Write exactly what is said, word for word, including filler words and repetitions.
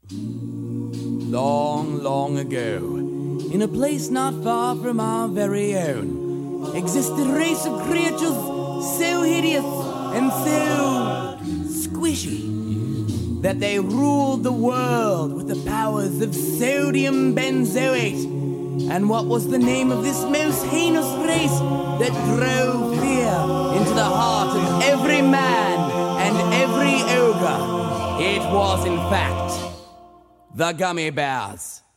Long, long ago, in a place not far from our very own, existed a race of creatures so hideous and so squishy that they ruled the world with the powers of sodium benzoate. And what was the name of this most heinous race that drove fear into the heart of every man and every ogre? It was, in fact, the Gummy Bears.